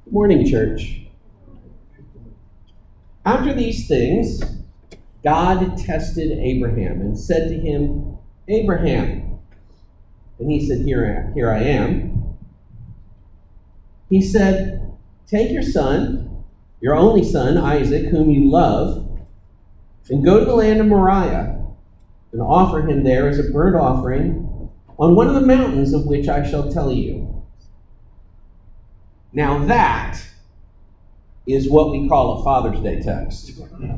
Good morning, church. After these things, God tested Abraham and said to him, Abraham. And he said, Here I am. He said, Take your son, your only son, Isaac, whom you love, and go to the land of Moriah and offer him there as a burnt offering on one of the mountains of which I shall tell you. Now that is what we call a Father's Day text.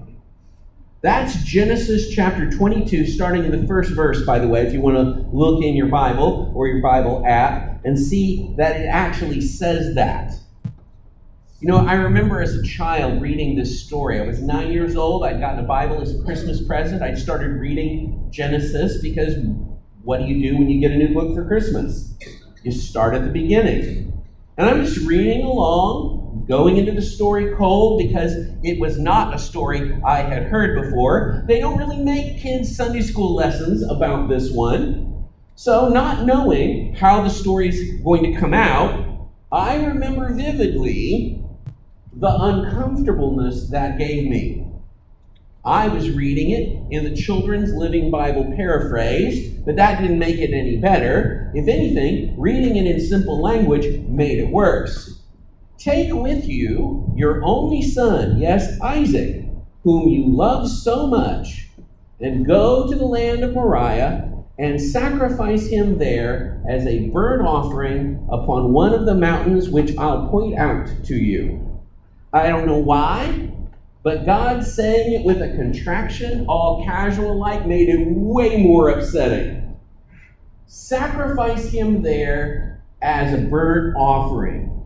That's Genesis chapter 22, starting in the first verse, by the way, if you want to look in your Bible or your Bible app and see that it actually says that. You know, I remember as a child reading this story. I was 9 years old. I'd gotten a Bible as a Christmas present. I'd started reading Genesis because what do you do when you get a new book for Christmas? You start at the beginning. And I'm just reading along, going into the story cold because it was not a story I had heard before. They don't really make kids' Sunday school lessons about this one. So not knowing how the story's going to come out, I remember vividly the uncomfortableness that gave me. I was reading it in the Children's Living Bible paraphrased, but that didn't make it any better. If anything, reading it in simple language made it worse. Take with you your only son, yes, Isaac, whom you love so much, and go to the land of Moriah and sacrifice him there as a burnt offering upon one of the mountains which I'll point out to you. I don't know why, but God saying it with a contraction, all casual-like, made it way more upsetting. Sacrifice him there as a burnt offering.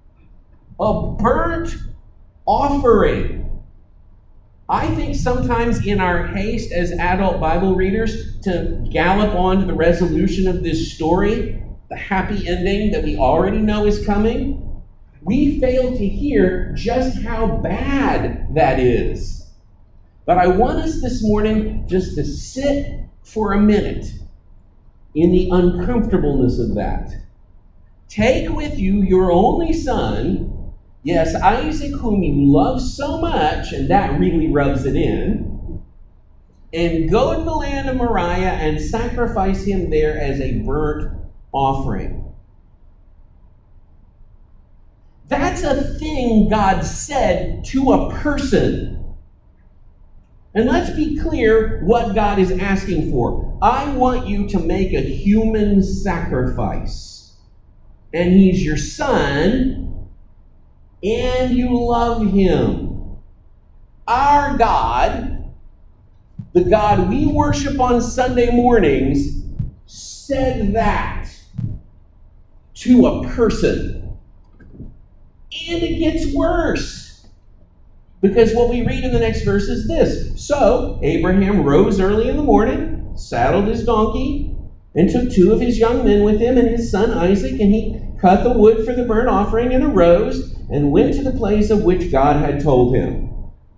A burnt offering. I think sometimes in our haste as adult Bible readers to gallop on to the resolution of this story, the happy ending that we already know is coming, we fail to hear just how bad that is. But I want us this morning just to sit for a minute in the uncomfortableness of that. Take with you your only son, yes, Isaac, whom you love so much, and that really rubs it in, and go to the land of Moriah and sacrifice him there as a burnt offering. That's a thing God said to a person. And let's be clear what God is asking for. I want you to make a human sacrifice. And he's your son, and you love him. Our God, the God we worship on Sunday mornings, said that to a person. And it gets worse. Because what we read in the next verse is this. So Abraham rose early in the morning, saddled his donkey, and took two of his young men with him and his son Isaac, and he cut the wood for the burnt offering and arose and went to the place of which God had told him.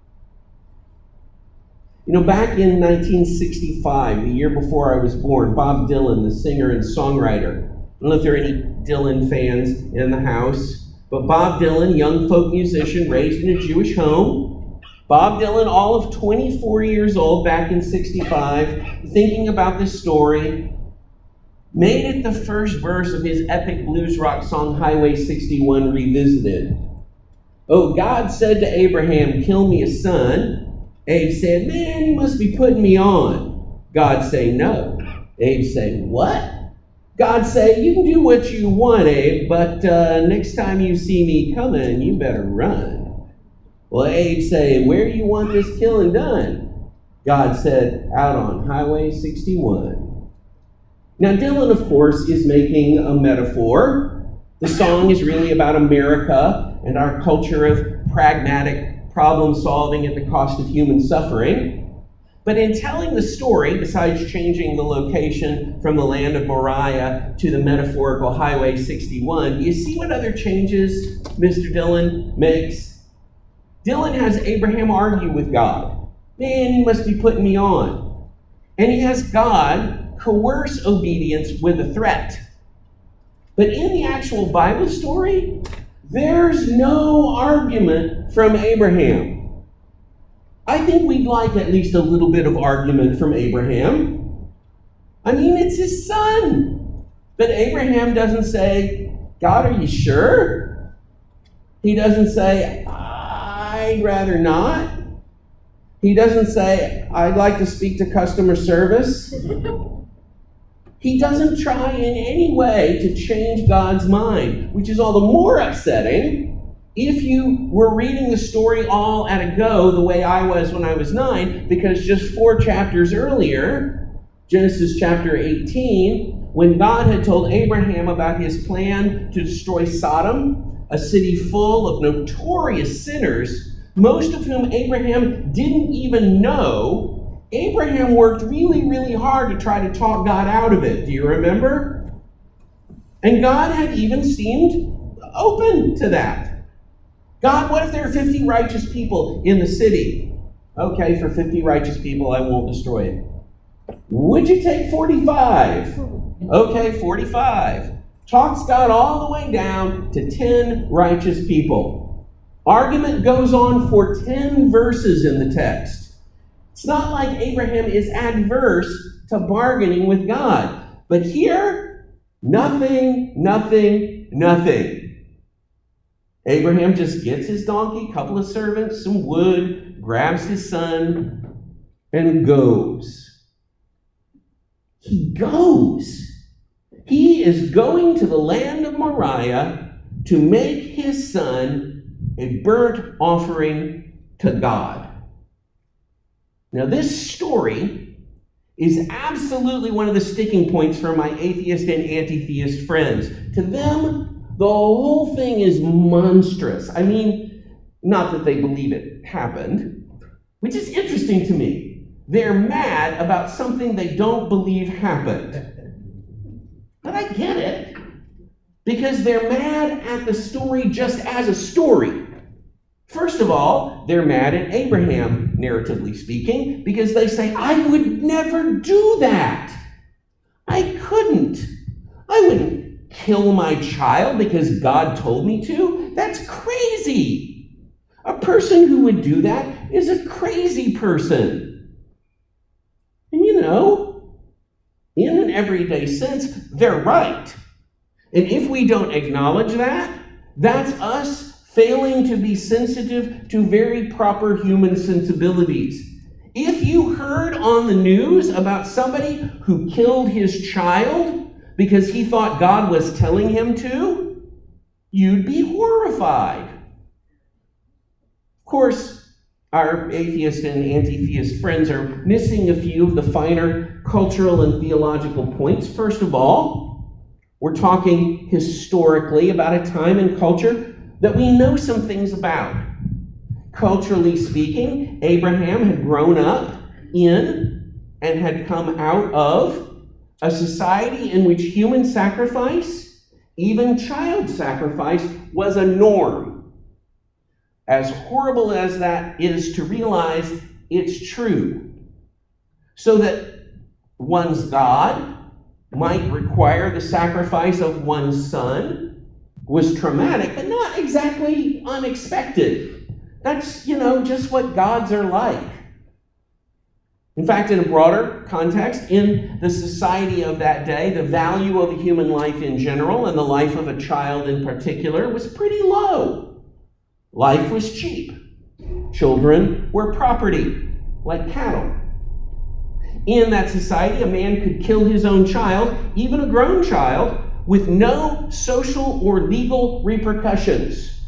You know, back in 1965, the year before I was born, Bob Dylan, the singer and songwriter, I don't know if there are any Dylan fans in the house, but Bob Dylan, young folk musician raised in a Jewish home. Bob Dylan, all of 24 years old back in 65, thinking about this story, made it the first verse of his epic blues rock song, Highway 61 Revisited. Oh, God said to Abraham, kill me a son. Abe said, man, you must be putting me on. God say, no. Abe say, what? God say, you can do what you want, Abe, but next time you see me coming, you better run. Well, Abe say, where do you want this killing done? God said, out on Highway 61. Now, Dylan, of course, is making a metaphor. The song is really about America and our culture of pragmatic problem solving at the cost of human suffering. But in telling the story, besides changing the location from the land of Moriah to the metaphorical Highway 61, do you see what other changes Mr. Dylan makes? Dylan has Abraham argue with God. Man, you must be putting me on. And he has God coerce obedience with a threat. But in the actual Bible story, there's no argument from Abraham. I think we'd like at least a little bit of argument from Abraham. I mean, it's his son. But Abraham doesn't say, God, are you sure? He doesn't say, I'd rather not. He doesn't say, I'd like to speak to customer service. He doesn't try in any way to change God's mind, which is all the more upsetting if you were reading the story all at a go the way I was when I was 9, because just 4 chapters earlier, Genesis chapter 18, when God had told Abraham about his plan to destroy Sodom, a city full of notorious sinners, most of whom Abraham didn't even know, Abraham worked really, really hard to try to talk God out of it. Do you remember? And God had even seemed open to that. God, what if there are 50 righteous people in the city? Okay, for 50 righteous people, I won't destroy it. Would you take 45? Okay, 45. Talks God all the way down to 10 righteous people. Argument goes on for 10 verses in the text. It's not like Abraham is adverse to bargaining with God. But here, nothing. Abraham just gets his donkey, a couple of servants, some wood, grabs his son, and goes. He goes. He is going to the land of Moriah to make his son a burnt offering to God. Now, this story is absolutely one of the sticking points for my atheist and anti-theist friends. To them, the whole thing is monstrous. I mean, not that they believe it happened, which is interesting to me. They're mad about something they don't believe happened. But I get it, because they're mad at the story just as a story. First of all, they're mad at Abraham, narratively speaking, because they say, I would never do that. I couldn't. I wouldn't kill my child because God told me to. That's crazy. A person who would do that is a crazy person. And you know, in an everyday sense, they're right. And if we don't acknowledge that, that's us failing to be sensitive to very proper human sensibilities. If you heard on the news about somebody who killed his child because he thought God was telling him to, you'd be horrified. Of course, our atheist and anti-theist friends are missing a few of the finer cultural and theological points. First of all, we're talking historically about a time and culture that we know some things about. Culturally speaking, Abraham had grown up in and had come out of a society in which human sacrifice, even child sacrifice, was a norm. As horrible as that is to realize, it's true. So that one's God might require the sacrifice of one's son was traumatic, but not exactly unexpected. That's, just what gods are like. In fact, in a broader context, in the society of that day, the value of a human life in general and the life of a child in particular was pretty low. Life was cheap. Children were property, like cattle. In that society, a man could kill his own child, even a grown child, with no social or legal repercussions.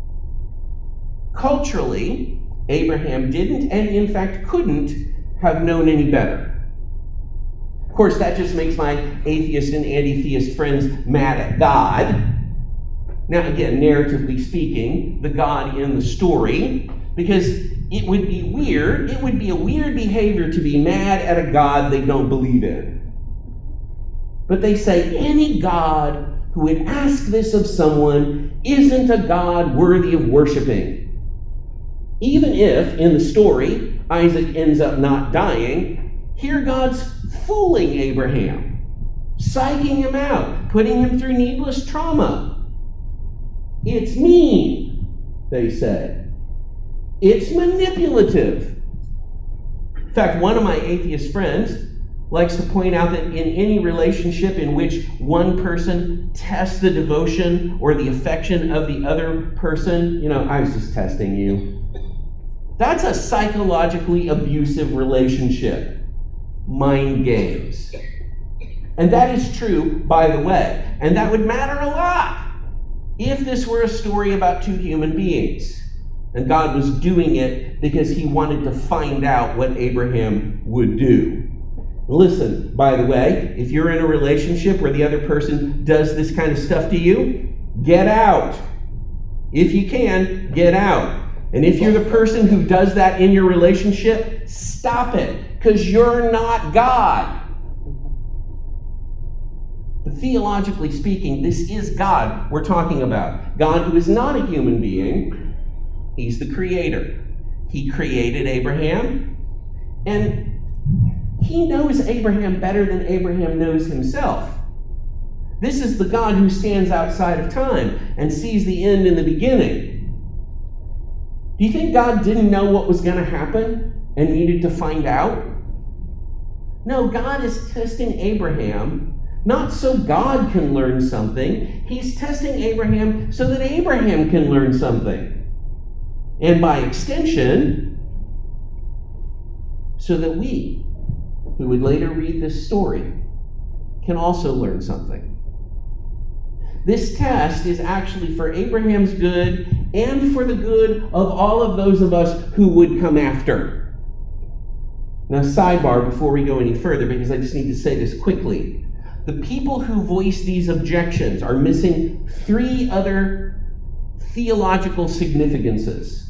Culturally, Abraham didn't, and in fact couldn't, have known any better. Of course, that just makes my atheist and anti-theist friends mad at God. Now, again, narratively speaking, the God in the story, because it would be weird, it would be a weird behavior to be mad at a God they don't believe in. But they say any God who would ask this of someone isn't a God worthy of worshiping. Even if, in the story, Isaac ends up not dying, here God's fooling Abraham, psyching him out, putting him through needless trauma. It's mean, they say. It's manipulative. In fact, one of my atheist friends likes to point out that in any relationship in which one person tests the devotion or the affection of the other person, I was just testing you. That's a psychologically abusive relationship. Mind games. And that is true, by the way. And that would matter a lot if this were a story about two human beings. And God was doing it because he wanted to find out what Abraham would do. Listen, by the way, if you're in a relationship where the other person does this kind of stuff to you, get out. If you can, get out. And if you're the person who does that in your relationship, stop it, because you're not God. But theologically speaking, this is God we're talking about. God who is not a human being. He's the creator. He created Abraham, and he knows Abraham better than Abraham knows himself. This is the God who stands outside of time and sees the end in the beginning. Do you think God didn't know what was going to happen and needed to find out? No, God is testing Abraham, not so God can learn something. He's testing Abraham so that Abraham can learn something. And by extension, so that we, who would later read this story, can also learn something. This test is actually for Abraham's good and for the good of all of those of us who would come after. Now, sidebar before we go any further, because I just need to say this quickly. The people who voice these objections are missing three other theological significances.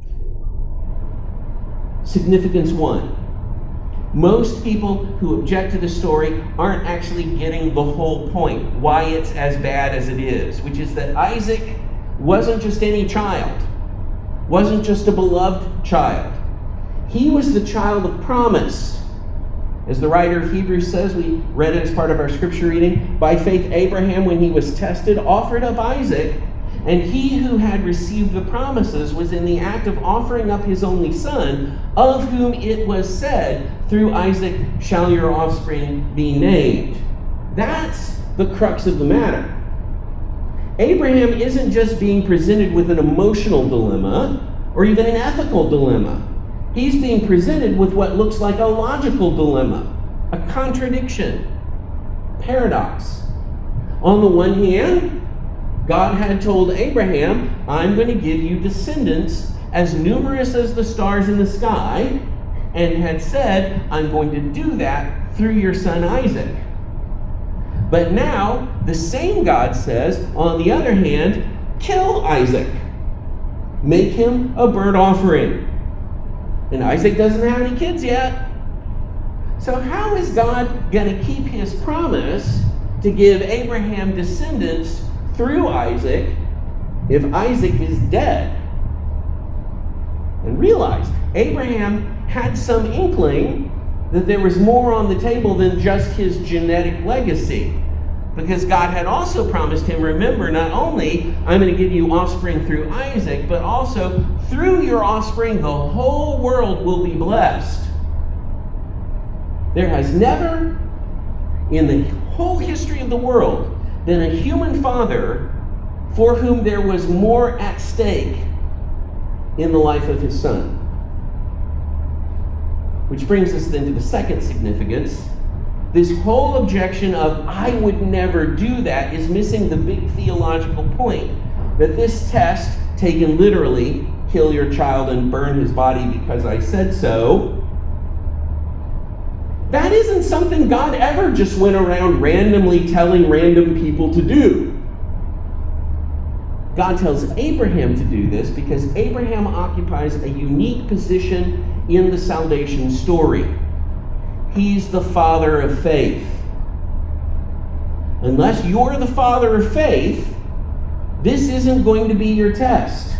Significance one. Most people who object to the story aren't actually getting the whole point, why it's as bad as it is, which is that Isaac wasn't just any child, wasn't just a beloved child. He was the child of promise. As the writer of Hebrews says, we read it as part of our scripture reading, by faith Abraham, when he was tested, offered up Isaac, and he who had received the promises was in the act of offering up his only son, of whom it was said, through Isaac shall your offspring be named. That's the crux of the matter. Abraham isn't just being presented with an emotional dilemma or even an ethical dilemma. He's being presented with what looks like a logical dilemma, a contradiction, paradox. On the one hand, God had told Abraham, I'm going to give you descendants as numerous as the stars in the sky, and had said, I'm going to do that through your son Isaac. But now, the same God says, on the other hand, kill Isaac. Make him a burnt offering. And Isaac doesn't have any kids yet. So how is God going to keep his promise to give Abraham descendants through Isaac if Isaac is dead? And realize, Abraham had some inkling that there was more on the table than just his genetic legacy. Because God had also promised him, remember, not only I'm going to give you offspring through Isaac, but also through your offspring the whole world will be blessed. There has never, in the whole history of the world, been a human father for whom there was more at stake in the life of his son. Which brings us then to the second significance. This whole objection of, I would never do that, is missing the big theological point. That this test, taken literally, kill your child and burn his body because I said so, that isn't something God ever just went around randomly telling random people to do. God tells Abraham to do this because Abraham occupies a unique position in the salvation story. He's the father of faith. Unless you're the father of faith, this isn't going to be your test.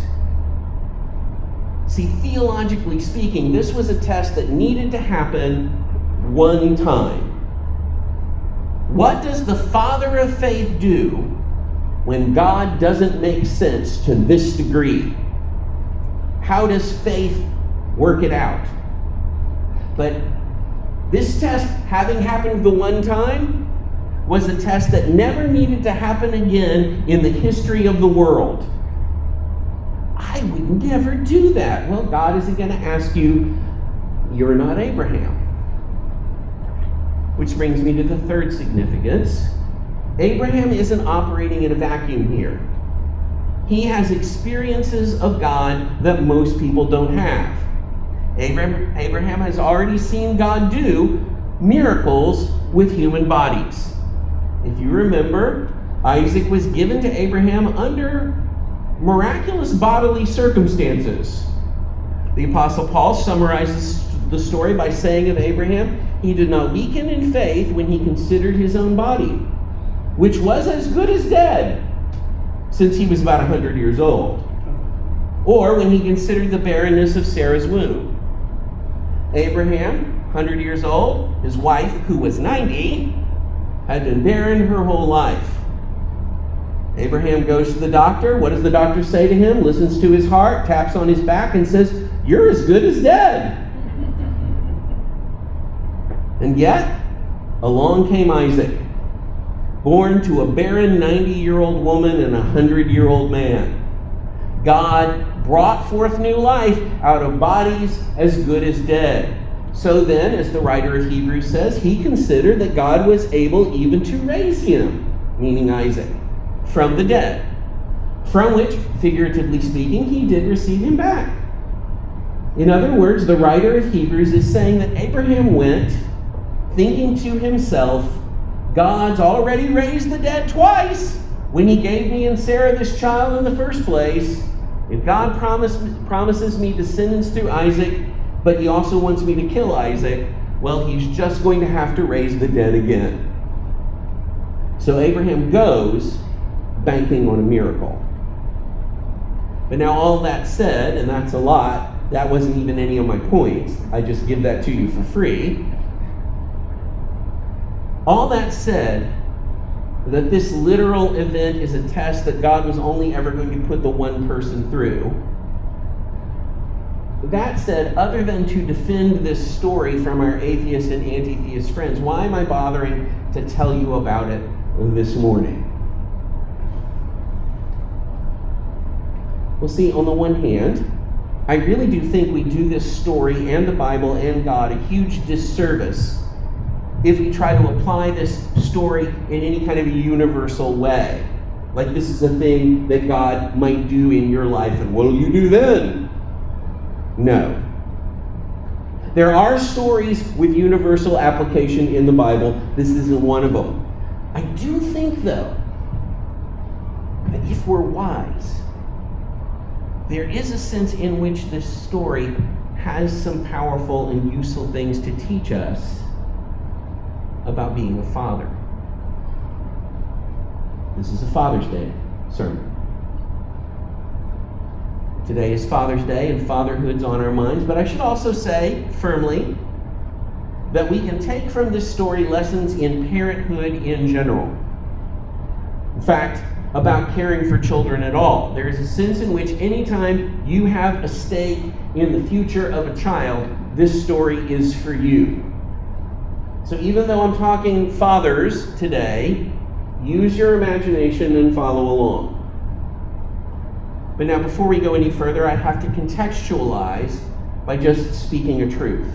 See, theologically speaking, this was a test that needed to happen one time. What does the father of faith do when God doesn't make sense to this degree? How does faith work it out? But this test, having happened the one time, was a test that never needed to happen again in the history of the world. I would never do that. Well, God isn't going to ask you, you're not Abraham. Which brings me to the third significance. Abraham isn't operating in a vacuum here. He has experiences of God that most people don't have. Abraham has already seen God do miracles with human bodies. If you remember, Isaac was given to Abraham under miraculous bodily circumstances. The Apostle Paul summarizes the story by saying of Abraham, he did not weaken in faith when he considered his own body, which was as good as dead, since he was about 100 years old, or when he considered the barrenness of Sarah's womb. Abraham, 100 years old, his wife, who was 90, had been barren her whole life. Abraham goes to the doctor. What does the doctor say to him? Listens to his heart, taps on his back, and says, "You're as good as dead." And yet, along came Isaac, born to a barren 90-year-old woman and a 100-year-old man. God brought forth new life out of bodies as good as dead. So then, as the writer of Hebrews says, he considered that God was able even to raise him, meaning Isaac, from the dead, from which, figuratively speaking, he did receive him back. In other words, the writer of Hebrews is saying that Abraham went thinking to himself, God's already raised the dead twice when he gave me and Sarah this child in the first place. If God promises me descendants through Isaac, but he also wants me to kill Isaac, well, he's just going to have to raise the dead again. So Abraham goes banking on a miracle. But now all that said, and that's a lot, that wasn't even any of my points. I just give that to you for free. All that said, that this literal event is a test that God was only ever going to put the one person through. That said, other than to defend this story from our atheist and anti-theist friends, why am I bothering to tell you about it this morning? Well, see, on the one hand, I really do think we do this story and the Bible and God a huge disservice if we try to apply this story in any kind of a universal way. Like this is a thing that God might do in your life, and what will you do then? No. There are stories with universal application in the Bible. This isn't one of them. I do think, though, that if we're wise, there is a sense in which this story has some powerful and useful things to teach us about being a father. This is a Father's Day sermon. Today is Father's Day and fatherhood's on our minds, but I should also say firmly that we can take from this story lessons in parenthood in general. In fact, about caring for children at all. There is a sense in which anytime you have a stake in the future of a child, this story is for you. So even though I'm talking fathers today, use your imagination and follow along. But now before we go any further, I have to contextualize by just speaking a truth.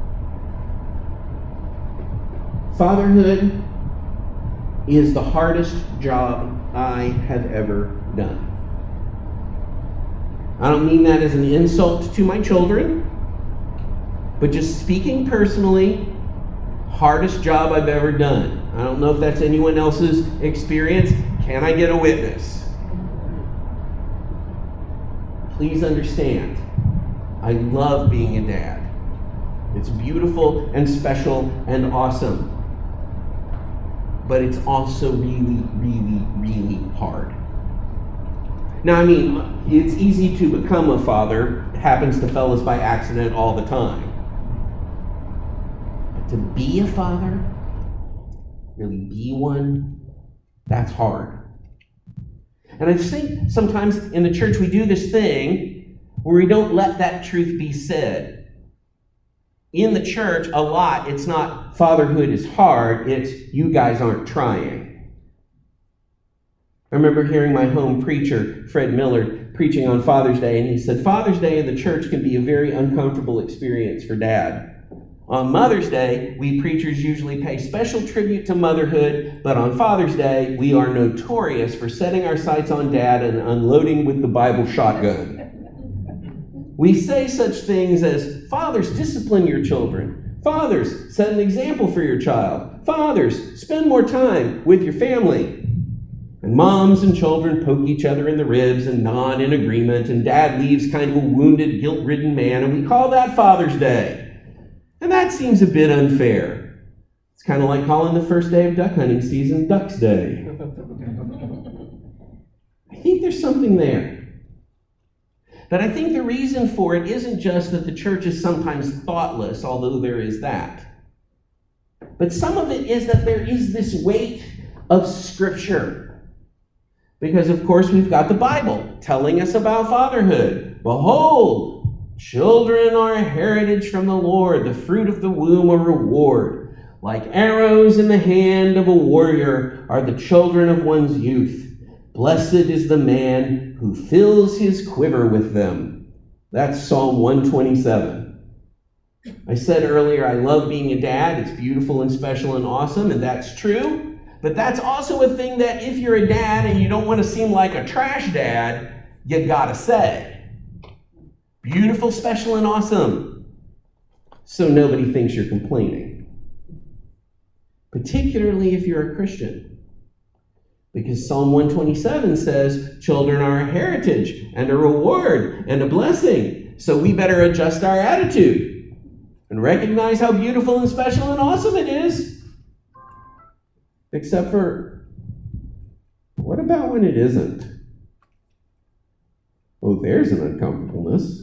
Fatherhood is the hardest job I have ever done. I don't mean that as an insult to my children, but just speaking personally, hardest job I've ever done. I don't know if that's anyone else's experience. Can I get a witness? Please understand, I love being a dad. It's beautiful and special and awesome. But it's also really, really, really hard. Now, I mean, it's easy to become a father. It happens to fellas by accident all the time. But to be a father, really be one, that's hard. And I think sometimes in the church we do this thing where we don't let that truth be said. In the church, a lot, it's not fatherhood is hard, it's you guys aren't trying. I remember hearing my home preacher, Fred Miller, preaching on Father's Day, and he said, Father's Day in the church can be a very uncomfortable experience for Dad. On Mother's Day, we preachers usually pay special tribute to motherhood, but on Father's Day, we are notorious for setting our sights on Dad and unloading with the Bible shotgun. We say such things as, fathers, discipline your children. Fathers, set an example for your child. Fathers, spend more time with your family. And moms and children poke each other in the ribs and nod in agreement, and Dad leaves kind of a wounded, guilt-ridden man, and we call that Father's Day. And that seems a bit unfair. It's kind of like calling the first day of duck hunting season Duck's Day. I think there's something there. But I think the reason for it isn't just that the church is sometimes thoughtless, although there is that. But some of it is that there is this weight of Scripture. Because, of course, we've got the Bible telling us about fatherhood. Behold, children are a heritage from the Lord, the fruit of the womb a reward. Like arrows in the hand of a warrior are the children of one's youth. Blessed is the man who fills his quiver with them. That's Psalm 127. I said earlier, I love being a dad. It's beautiful and special and awesome, and that's true. But that's also a thing that if you're a dad and you don't want to seem like a trash dad, you gotta say. Beautiful, special, and awesome. So nobody thinks you're complaining. Particularly if you're a Christian. Because Psalm 127 says, children are a heritage and a reward and a blessing. So we better adjust our attitude and recognize how beautiful and special and awesome it is. Except for, what about when it isn't? Oh, there's an uncomfortableness.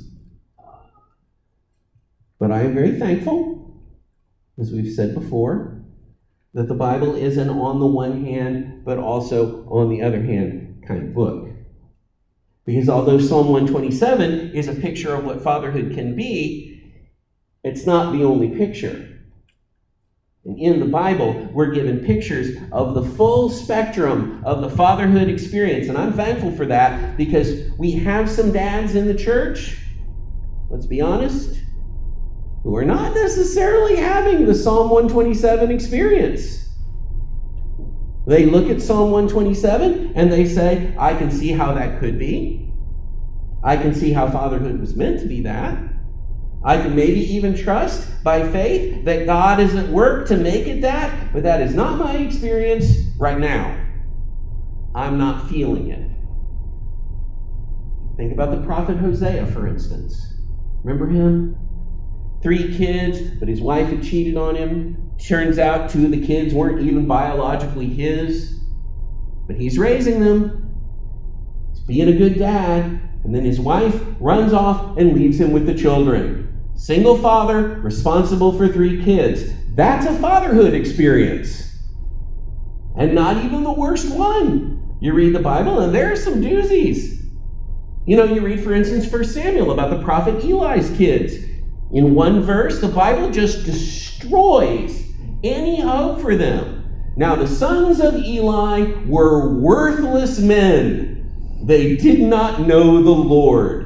But I am very thankful, as we've said before, that the Bible is an on the one hand, but also on the other hand kind of book. Because although Psalm 127 is a picture of what fatherhood can be, it's not the only picture. And in the Bible, we're given pictures of the full spectrum of the fatherhood experience. And I'm thankful for that because we have some dads in the church, let's be honest, who are not necessarily having the Psalm 127 experience. They look at Psalm 127 and they say, I can see how that could be. I can see how fatherhood was meant to be that. I can maybe even trust by faith that God is at work to make it that, but that is not my experience right now. I'm not feeling it. Think about the prophet Hosea, for instance. Remember him? 3 kids, but his wife had cheated on him. Turns out 2 of the kids weren't even biologically his, but he's raising them. He's being a good dad, and then his wife runs off and leaves him with the children. Single father, responsible for 3 kids. That's a fatherhood experience. And not even the worst one. You read the Bible, and there are some doozies. You know, you read, for instance, 1 Samuel about the prophet Eli's kids. In one verse, the Bible just destroys any hope for them. Now, the sons of Eli were worthless men. They did not know the Lord.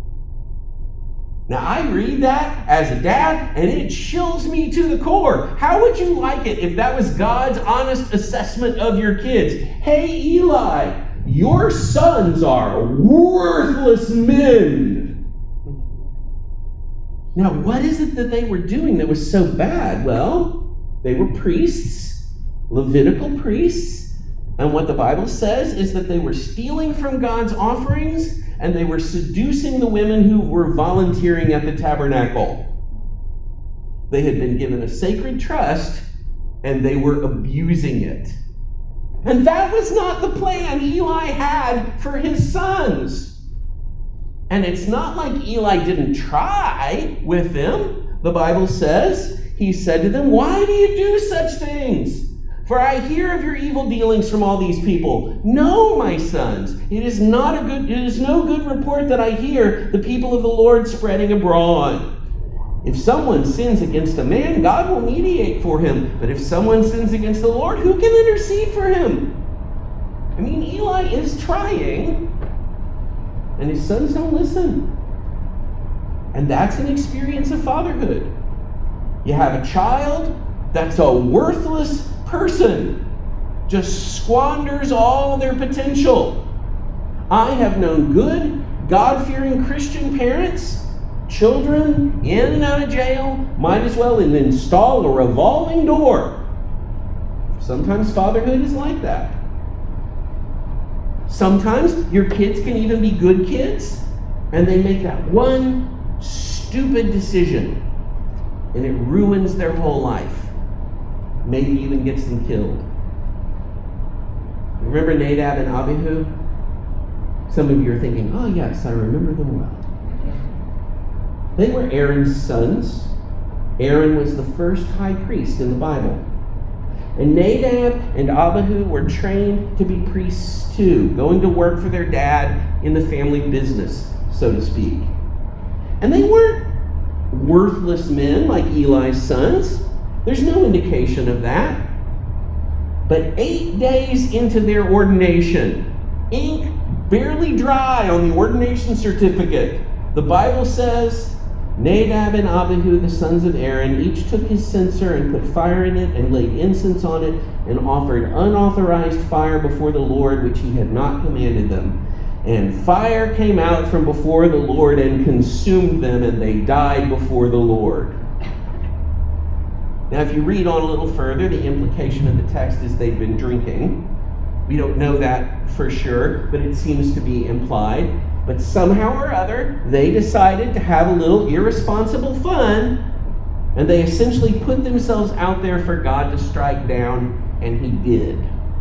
Now, I read that as a dad, and it chills me to the core. How would you like it if that was God's honest assessment of your kids? Hey, Eli, your sons are worthless men. Now, what is it that they were doing that was so bad? Well, they were priests, Levitical priests, and what the Bible says is that they were stealing from God's offerings and they were seducing the women who were volunteering at the tabernacle. They had been given a sacred trust and they were abusing it. And that was not the plan Eli had for his sons. And it's not like Eli didn't try with them. The Bible says, he said to them, why do you do such things? For I hear of your evil dealings from all these people. No, my sons, it is no good report that I hear the people of the Lord spreading abroad. If someone sins against a man, God will mediate for him. But if someone sins against the Lord, who can intercede for him? I mean, Eli is trying, and his sons don't listen. And that's an experience of fatherhood. You have a child that's a worthless person, just squanders all their potential. I have known good, God-fearing Christian parents, children in and out of jail, might as well install a revolving door. Sometimes fatherhood is like that. Sometimes your kids can even be good kids, and they make that one stupid decision, and it ruins their whole life. Maybe even gets them killed. Remember Nadab and Abihu? Some of you are thinking, oh yes, I remember them well. They were Aaron's sons. Aaron was the first high priest in the Bible. And Nadab and Abihu were trained to be priests too, going to work for their dad in the family business, so to speak. And they weren't worthless men like Eli's sons. There's no indication of that. But 8 days into their ordination, ink barely dry on the ordination certificate, the Bible says, Nadab and Abihu, the sons of Aaron, each took his censer and put fire in it and laid incense on it and offered unauthorized fire before the Lord, which he had not commanded them. And fire came out from before the Lord and consumed them, and they died before the Lord. Now, if you read on a little further, the implication of the text is they've been drinking. We don't know that for sure, but it seems to be implied. But somehow or other, they decided to have a little irresponsible fun, and they essentially put themselves out there for God to strike down, and he did.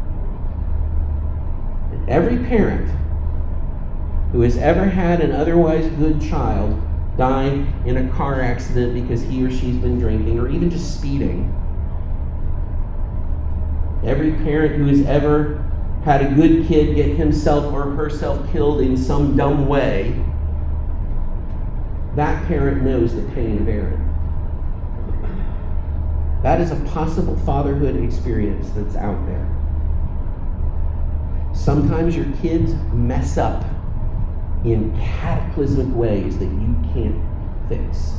And every parent who has ever had an otherwise good child died in a car accident because he or she's been drinking, or even just speeding. Every parent who has ever had a good kid get himself or herself killed in some dumb way, that parent knows the pain of Aaron. That is a possible fatherhood experience that's out there. Sometimes your kids mess up in cataclysmic ways that you can't fix.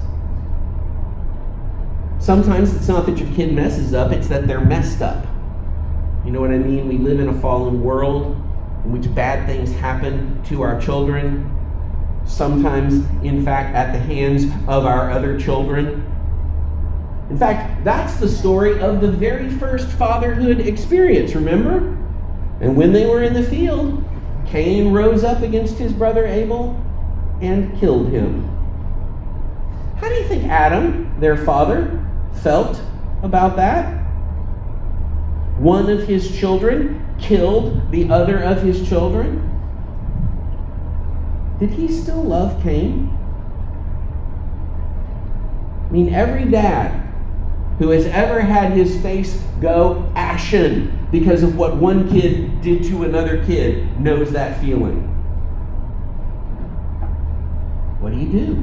Sometimes it's not that your kid messes up, it's that they're messed up. You know what I mean? We live in a fallen world in which bad things happen to our children, sometimes, in fact, at the hands of our other children. In fact, that's the story of the very first fatherhood experience, remember? And when they were in the field, Cain rose up against his brother Abel and killed him. How do you think Adam, their father, felt about that? One of his children killed the other of his children. Did he still love Cain? I mean, every dad who has ever had his face go ashen because of what one kid did to another kid knows that feeling. What do you do?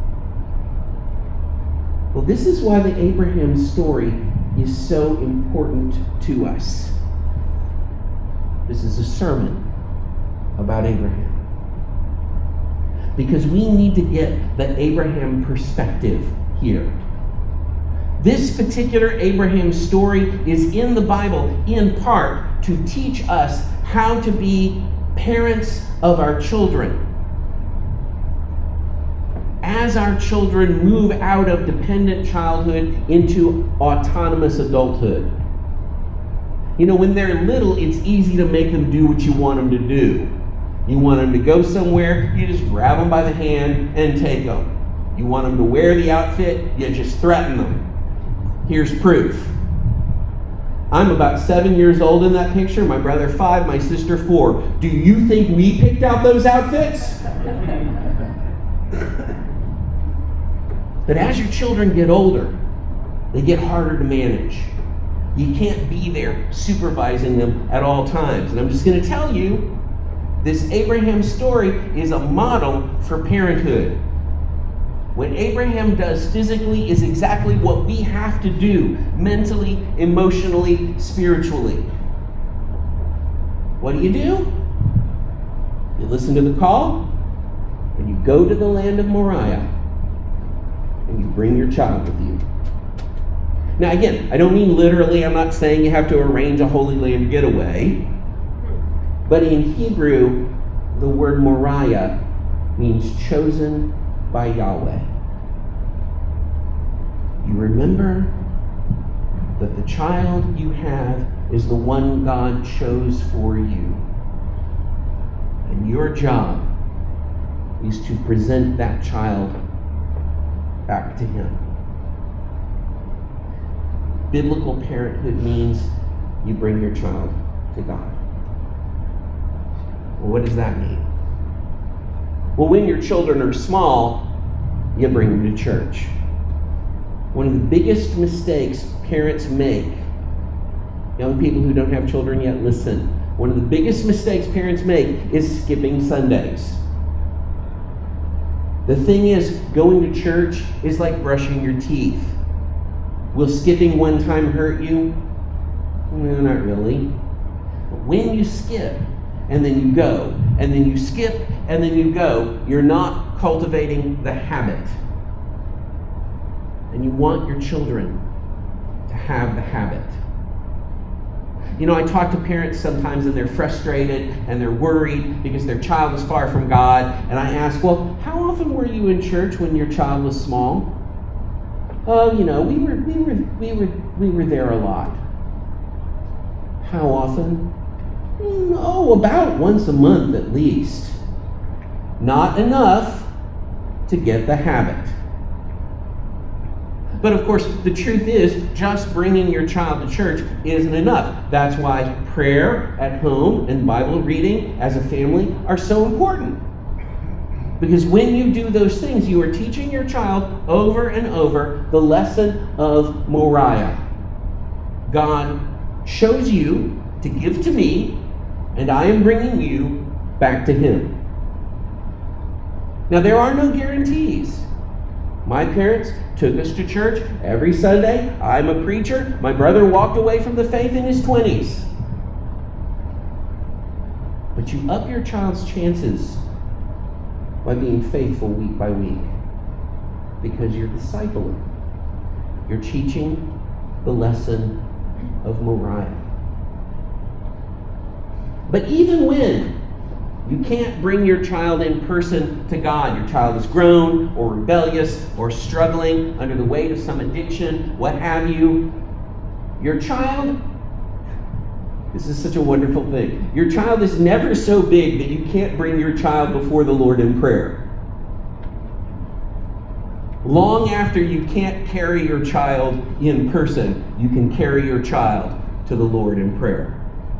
Well, this is why the Abraham story is so important to us. This is a sermon about Abraham. Because we need to get the Abraham perspective here. This particular Abraham story is in the Bible in part to teach us how to be parents of our children. As our children move out of dependent childhood into autonomous adulthood. You know, when they're little, it's easy to make them do what you want them to do. You want them to go somewhere, you just grab them by the hand and take them. You want them to wear the outfit, you just threaten them. Here's proof. I'm about 7 years old in that picture, my brother 5, my sister 4. Do you think we picked out those outfits? But as your children get older, they get harder to manage. You can't be there supervising them at all times. And I'm just going to tell you, this Abraham story is a model for parenthood. What Abraham does physically is exactly what we have to do mentally, emotionally, spiritually. What do? You listen to the call, and you go to the land of Moriah, and you bring your child with you. Now again, I don't mean literally. I'm not saying you have to arrange a Holy Land getaway. But in Hebrew, the word Moriah means chosen by Yahweh. You remember that the child you have is the one God chose for you. And your job is to present that child back to Him. Biblical parenthood means you bring your child to God. Well, what does that mean? Well, when your children are small, you bring them to church. One of the biggest mistakes parents make, young people who don't have children yet, listen. One of the biggest mistakes parents make is skipping Sundays. The thing is, going to church is like brushing your teeth. Will skipping one time hurt you? No, not really. But when you skip, and then you go, and then you skip, and then you go, you're not cultivating the habit. And you want your children to have the habit. You know, I talk to parents sometimes and they're frustrated and they're worried because their child is far from God. And I ask, well, how often were you in church when your child was small? Oh, you know, we were there a lot. How often? Oh, about once a month at least. Not enough to get the habit. But of course, the truth is, just bringing your child to church isn't enough. That's why prayer at home and Bible reading as a family are so important. Because when you do those things, you are teaching your child over and over the lesson of Moriah. God shows you to give to me, and I am bringing you back to Him. Now, there are no guarantees. My parents took us to church every Sunday. I'm a preacher. My brother walked away from the faith in his 20s. But you up your child's chances by being faithful week by week, because you're discipling. You're teaching the lesson of Moriah. But even when you can't bring your child in person to God, your child is grown or rebellious or struggling under the weight of some addiction, what have you, your child, this is such a wonderful thing. Your child is never so big that you can't bring your child before the Lord in prayer. Long after you can't carry your child in person, you can carry your child to the Lord in prayer.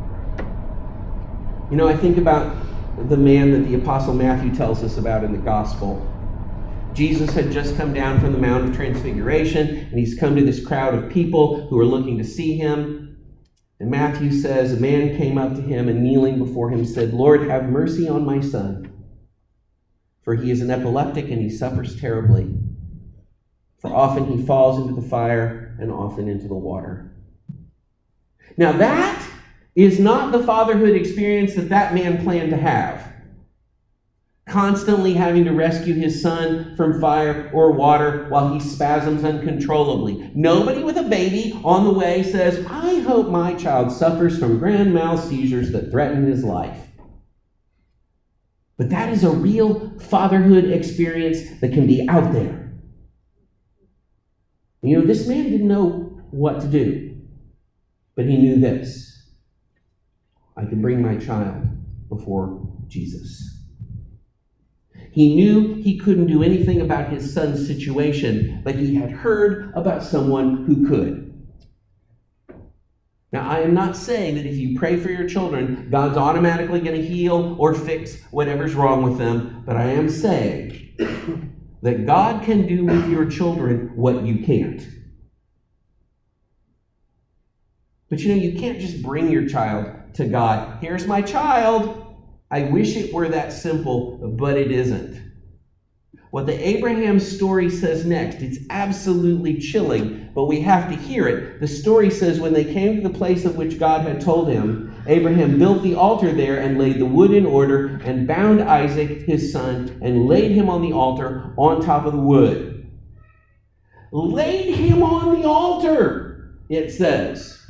You know, I think about the man that the Apostle Matthew tells us about in the Gospel. Jesus had just come down from the Mount of Transfiguration, and he's come to this crowd of people who are looking to see him. And Matthew says, a man came up to him and kneeling before him said, "Lord, have mercy on my son, for he is an epileptic and he suffers terribly. For often he falls into the fire and often into the water." Now that is not the fatherhood experience that man planned to have. Constantly having to rescue his son from fire or water while he spasms uncontrollably. Nobody with a baby on the way says, "I hope my child suffers from grand mal seizures that threaten his life." But that is a real fatherhood experience that can be out there. You know, this man didn't know what to do, but he knew this: I can bring my child before Jesus. He knew he couldn't do anything about his son's situation, but he had heard about someone who could. Now, I am not saying that if you pray for your children, God's automatically going to heal or fix whatever's wrong with them, but I am saying that God can do with your children what you can't. But you can't just bring your child to God. Here's my child. I wish it were that simple, but it isn't. What the Abraham story says next, it's absolutely chilling, but we have to hear it. The story says when they came to the place of which God had told him, Abraham built the altar there and laid the wood in order and bound Isaac, his son, and laid him on the altar on top of the wood. Laid him on the altar, it says.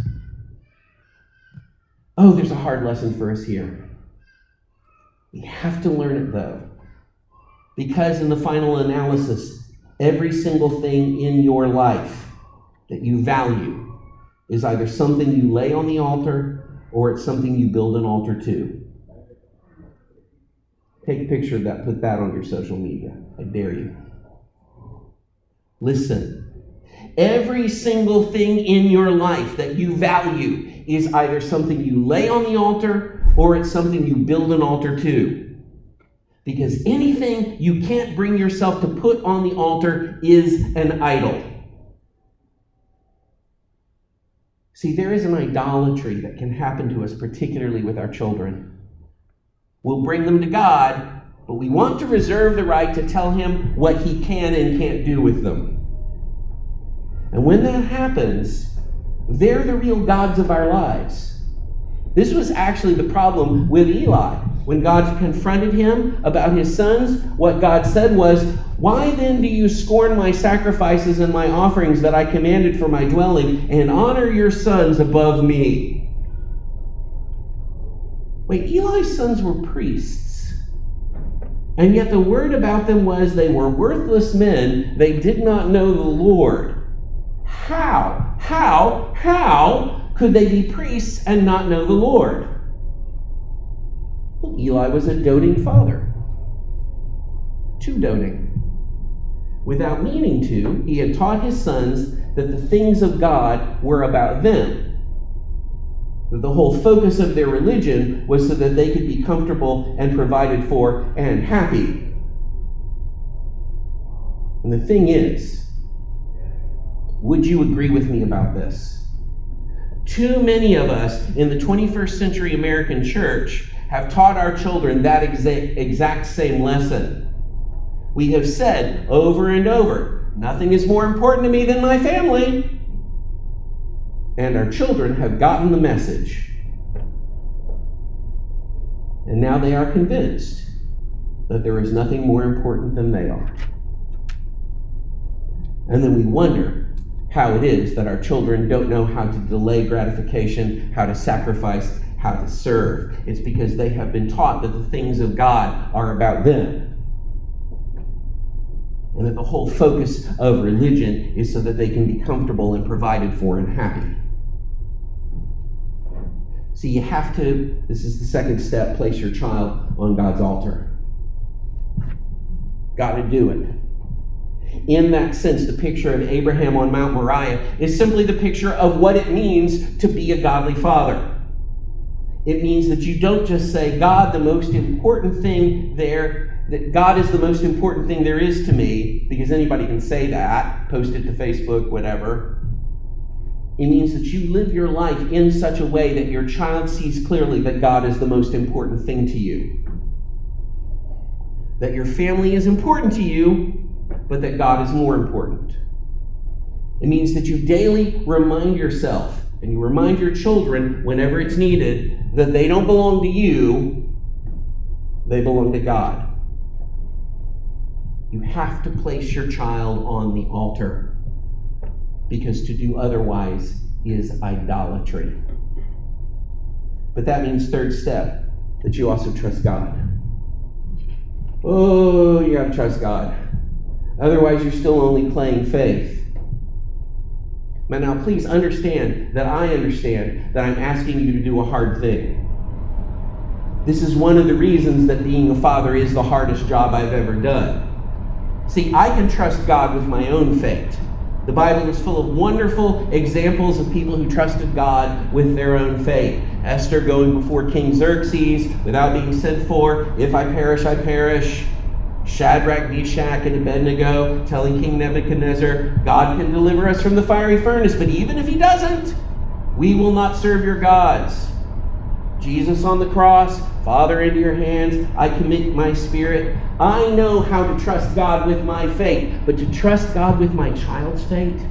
Oh, there's a hard lesson for us here. We have to learn it, though. Because in the final analysis, every single thing in your life that you value is either something you lay on the altar or it's something you build an altar to. Take a picture of that, put that on your social media. I dare you. Listen, every single thing in your life that you value is either something you lay on the altar or it's something you build an altar to. Because anything you can't bring yourself to put on the altar is an idol. See, there is an idolatry that can happen to us, particularly with our children. We'll bring them to God, but we want to reserve the right to tell him what he can and can't do with them. And when that happens, they're the real gods of our lives. This was actually the problem with Eli. When God confronted him about his sons, what God said was, "Why then do you scorn my sacrifices and my offerings that I commanded for my dwelling, and honor your sons above me?" Wait, Eli's sons were priests. And yet the word about them was they were worthless men. They did not know the Lord. How could they be priests and not know the Lord? Well, Eli was a doting father. Too doting. Without meaning to, he had taught his sons that the things of God were about them. That the whole focus of their religion was so that they could be comfortable and provided for and happy. And the thing is, would you agree with me about this? Too many of us in the 21st century American church have taught our children that exact same lesson. We have said over and over, nothing is more important to me than my family. And our children have gotten the message. And now they are convinced that there is nothing more important than they are. And then we wonder how it is that our children don't know how to delay gratification, how to sacrifice, how to serve. It's because they have been taught that the things of God are about them. And that the whole focus of religion is so that they can be comfortable and provided for and happy. See, you have to, this is the second step, place your child on God's altar. Got to do it. In that sense, the picture of Abraham on Mount Moriah is simply the picture of what it means to be a godly father. It means that you don't just say, God, the most important thing there, that God is the most important thing there is to me, because anybody can say that, post it to Facebook, whatever. It means that you live your life in such a way that your child sees clearly that God is the most important thing to you. That your family is important to you, but that God is more important. It means that you daily remind yourself, and you remind your children whenever it's needed, that they don't belong to you, they belong to God. You have to place your child on the altar, because to do otherwise is idolatry. But that means, third step, that you also trust God. Oh, you got to trust God. Otherwise, you're still only playing faith. But now, please understand that I understand that I'm asking you to do a hard thing. This is one of the reasons that being a father is the hardest job I've ever done. See, I can trust God with my own fate. The Bible is full of wonderful examples of people who trusted God with their own fate. Esther going before King Xerxes without being sent for. If I perish, I perish. Shadrach, Meshach, and Abednego telling King Nebuchadnezzar, God can deliver us from the fiery furnace, but even if he doesn't, We will not serve your gods. Jesus on the cross, Father, into your hands, I commit my spirit. I know how to trust God with my fate, but to trust God with my child's fate?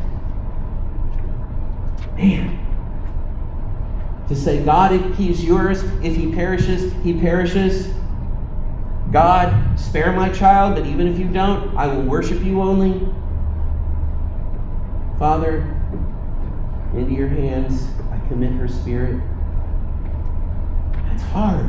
Man. To say, God, if he's yours, if he perishes, he perishes. God, spare my child, but even if you don't, I will worship you only. Father, into your hands, I commit her spirit. That's hard.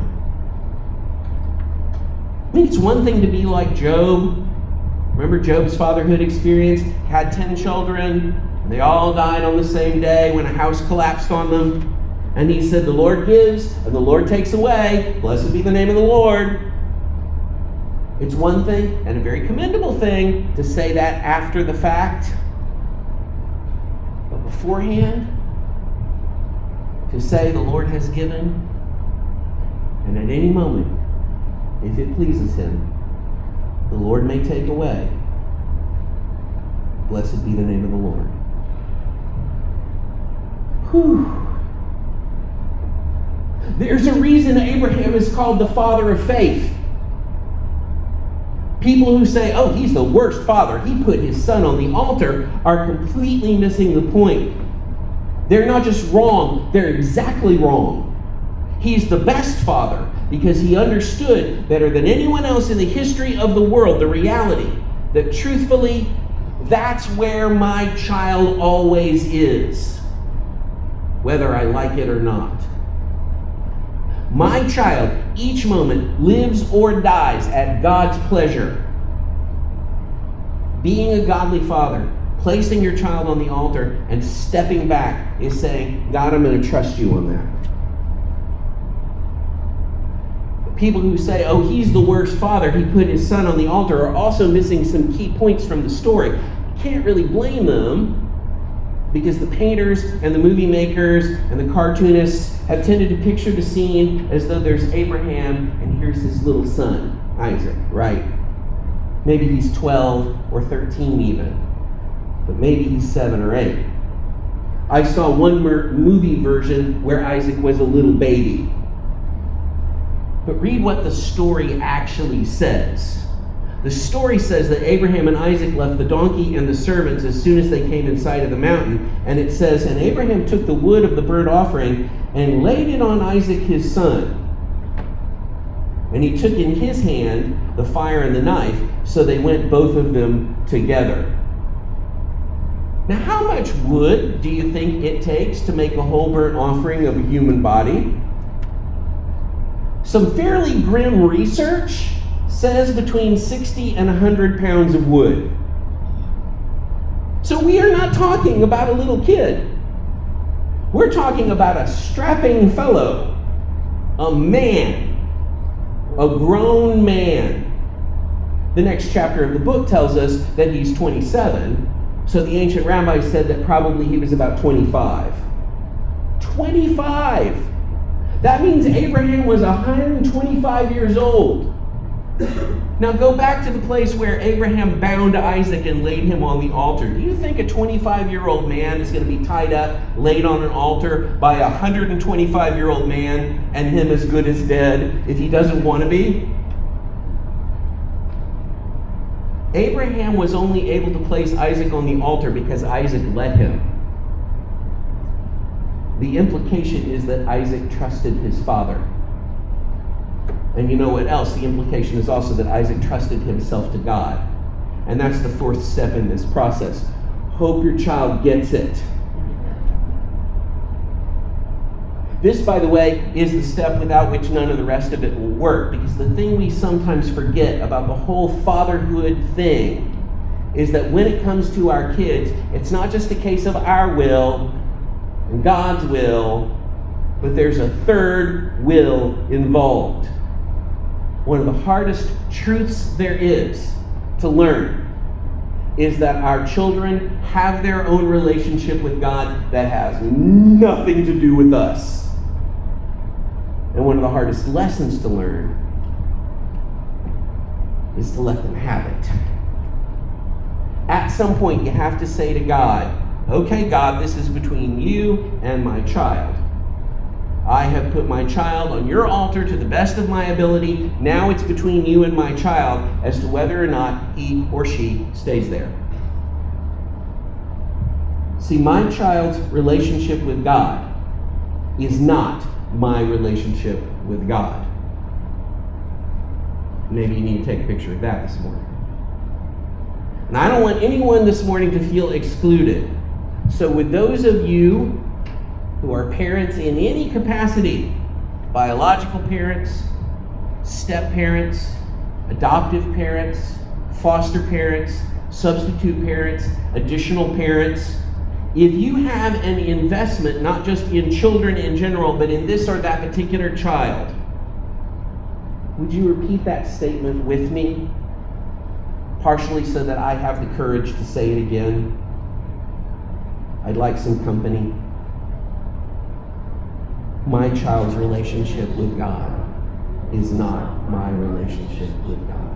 I mean, it's one thing to be like Job. Remember Job's fatherhood experience? He had 10 children, and they all died on the same day when a house collapsed on them. And he said, the Lord gives, and the Lord takes away. Blessed be the name of the Lord. It's one thing, and a very commendable thing, to say that after the fact. But beforehand, to say the Lord has given, and at any moment, if it pleases him, the Lord may take away. Blessed be the name of the Lord. Whew. There's a reason Abraham is called the father of faith. People who say, oh, he's the worst father, he put his son on the altar, are completely missing the point. They're not just wrong, they're exactly wrong. He's the best father because he understood better than anyone else in the history of the world the reality that truthfully, that's where my child always is, whether I like it or not. My child, each moment, lives or dies at God's pleasure. Being a godly father, placing your child on the altar and stepping back is saying, God, I'm going to trust you on that. People who say, oh, he's the worst father, he put his son on the altar, are also missing some key points from the story. You can't really blame them, because the painters and the movie makers and the cartoonists have tended to picture the scene as though there's Abraham and here's his little son, Isaac, right? Maybe he's 12 or 13 even, but maybe he's 7 or 8. I saw one movie version where Isaac was a little baby. But read what the story actually says. The story says that Abraham and Isaac left the donkey and the servants as soon as they came in sight of the mountain. And it says, and Abraham took the wood of the burnt offering and laid it on Isaac his son. And he took in his hand the fire and the knife, so they went both of them together. Now, how much wood do you think it takes to make a whole burnt offering of a human body? Some fairly grim research says between 60 and 100 pounds of wood. So we are not talking about a little kid. We're talking about a strapping fellow, a man, a grown man. The next chapter of the book tells us that he's 27, so the ancient rabbis said that probably he was about 25. 25! That means Abraham was 125 years old. Now go back to the place where Abraham bound Isaac and laid him on the altar. Do you think a 25-year-old man is going to be tied up, laid on an altar by a 125-year-old man and him as good as dead if he doesn't want to be? Abraham was only able to place Isaac on the altar because Isaac let him. The implication is that Isaac trusted his father. And you know what else? The implication is also that Isaac trusted himself to God. And that's the fourth step in this process. Hope your child gets it. This, by the way, is the step without which none of the rest of it will work. Because the thing we sometimes forget about the whole fatherhood thing is that when it comes to our kids, it's not just a case of our will and God's will, but there's a third will involved. One of the hardest truths there is to learn is that our children have their own relationship with God that has nothing to do with us. And one of the hardest lessons to learn is to let them have it. At some point, you have to say to God, Okay, God, this is between you and my child. I have put my child on your altar to the best of my ability. Now it's between you and my child as to whether or not he or she stays there. See, my child's relationship with God is not my relationship with God. Maybe you need to take a picture of that this morning. And I don't want anyone this morning to feel excluded. So with those of you who are parents in any capacity, biological parents, step parents, adoptive parents, foster parents, substitute parents, additional parents, if you have an investment, not just in children in general, but in this or that particular child, would you repeat that statement with me? Partially so that I have the courage to say it again. I'd like some company. My child's relationship with God is not my relationship with God.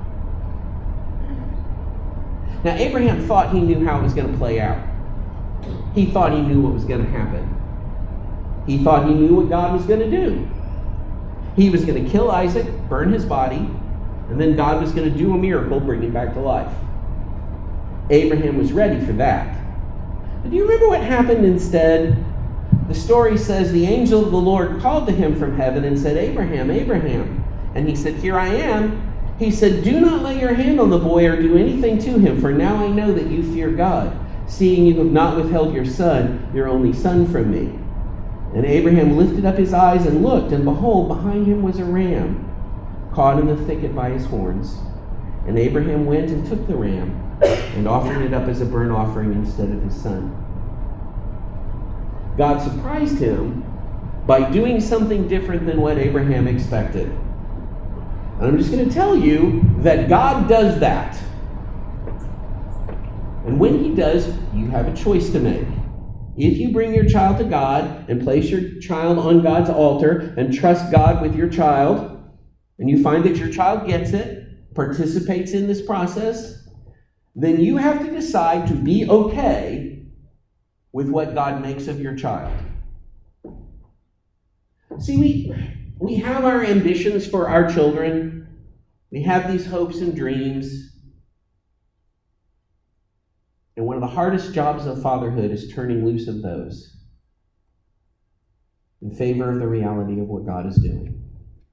Now, Abraham thought he knew how it was going to play out. He thought he knew what was going to happen. He thought he knew what God was going to do. He was going to kill Isaac, burn his body, and then God was going to do a miracle, bring him back to life. Abraham was ready for that. But do you remember what happened instead? The story says the angel of the Lord called to him from heaven and said, Abraham, Abraham. And he said, here I am. He said, do not lay your hand on the boy or do anything to him, for now I know that you fear God, seeing you have not withheld your son, your only son, from me. And Abraham lifted up his eyes and looked, and behold, behind him was a ram, caught in the thicket by his horns. And Abraham went and took the ram and offered it up as a burnt offering instead of his son. God surprised him by doing something different than what Abraham expected. And I'm just going to tell you that God does that. And when he does, you have a choice to make. If you bring your child to God and place your child on God's altar and trust God with your child, and you find that your child gets it, participates in this process, then you have to decide to be okay with what God makes of your child. See, we have our ambitions for our children. We have these hopes and dreams. And one of the hardest jobs of fatherhood is turning loose of those in favor of the reality of what God is doing.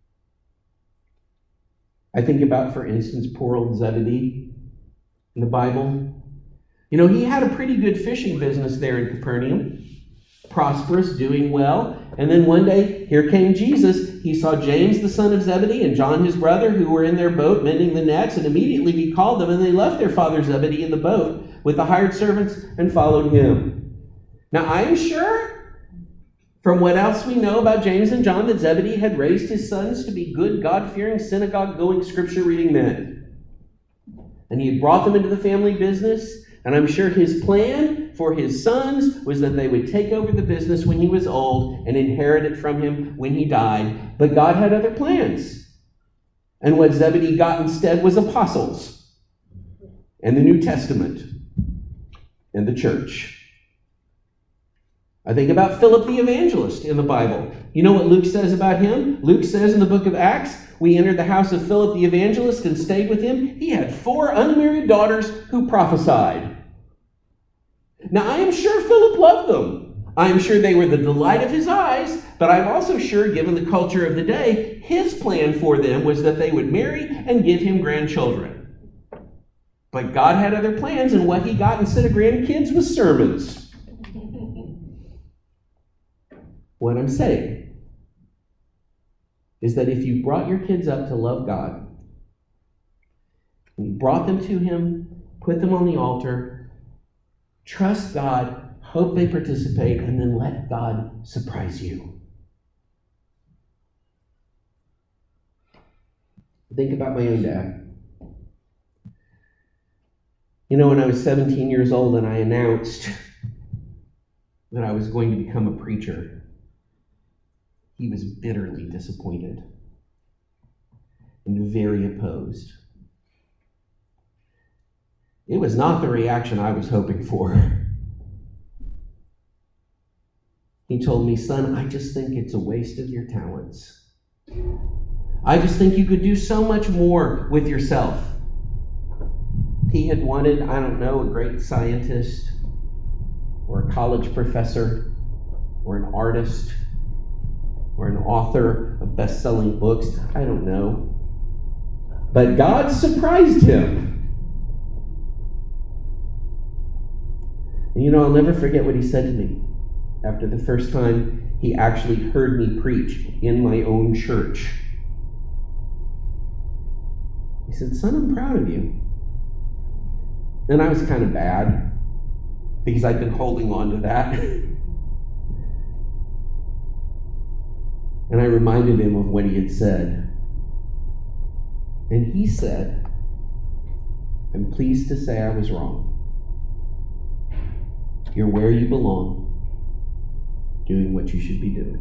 I think about, for instance, poor old Zebedee in the Bible. You know, he had a pretty good fishing business there in Capernaum, prosperous, doing well. And then one day, here came Jesus. He saw James, the son of Zebedee, and John, his brother, who were in their boat mending the nets, and immediately he called them, and they left their father Zebedee in the boat with the hired servants and followed him. Now, I am sure, from what else we know about James and John, that Zebedee had raised his sons to be good, God-fearing, synagogue-going, scripture-reading men. And he had brought them into the family business, and I'm sure his plan for his sons was that they would take over the business when he was old and inherit it from him when he died. But God had other plans. And what Zebedee got instead was apostles and the New Testament and the church. I think about Philip the evangelist in the Bible. You know what Luke says about him? Luke says in the book of Acts, we entered the house of Philip the evangelist and stayed with him. He had 4 unmarried daughters who prophesied. Now, I am sure Philip loved them. I am sure they were the delight of his eyes, but I'm also sure, given the culture of the day, his plan for them was that they would marry and give him grandchildren. But God had other plans, and what he got instead of grandkids was sermons. What I'm saying is that if you brought your kids up to love God, and you brought them to him, put them on the altar, trust God, hope they participate, and then let God surprise you. Think about my own dad. You know, when I was 17 years old and I announced that I was going to become a preacher, he was bitterly disappointed and very opposed. It was not the reaction I was hoping for. He told me, son, I just think it's a waste of your talents. I just think you could do so much more with yourself. He had wanted, I don't know, a great scientist or a college professor or an artist or an author of best-selling books. I don't know. But God surprised him. And I'll never forget what he said to me after the first time he actually heard me preach in my own church. He said, son, I'm proud of you. And I was kind of bad because I'd been holding on to that. And I reminded him of what he had said. And he said, I'm pleased to say I was wrong. You're where you belong, doing what you should be doing.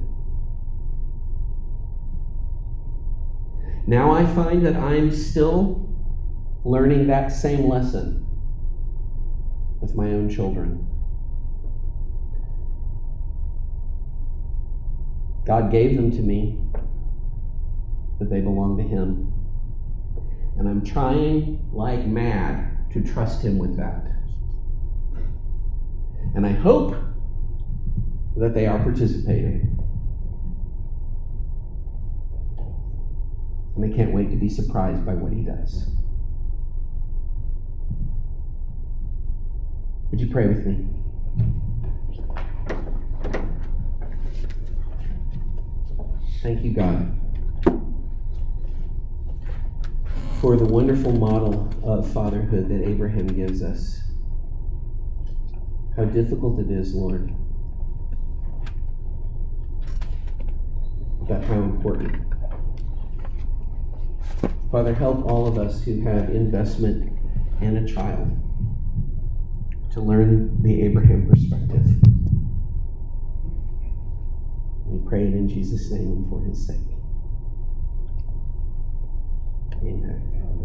Now I find that I'm still learning that same lesson with my own children. God gave them to me, but they belong to Him. And I'm trying like mad to trust Him with that. And I hope that they are participating. And I can't wait to be surprised by what He does. Would you pray with me? Thank you, God, for the wonderful model of fatherhood that Abraham gives us. How difficult it is, Lord, but how important. Father, help all of us who have investment in a child to learn the Abraham perspective. We pray it in Jesus' name and for His sake.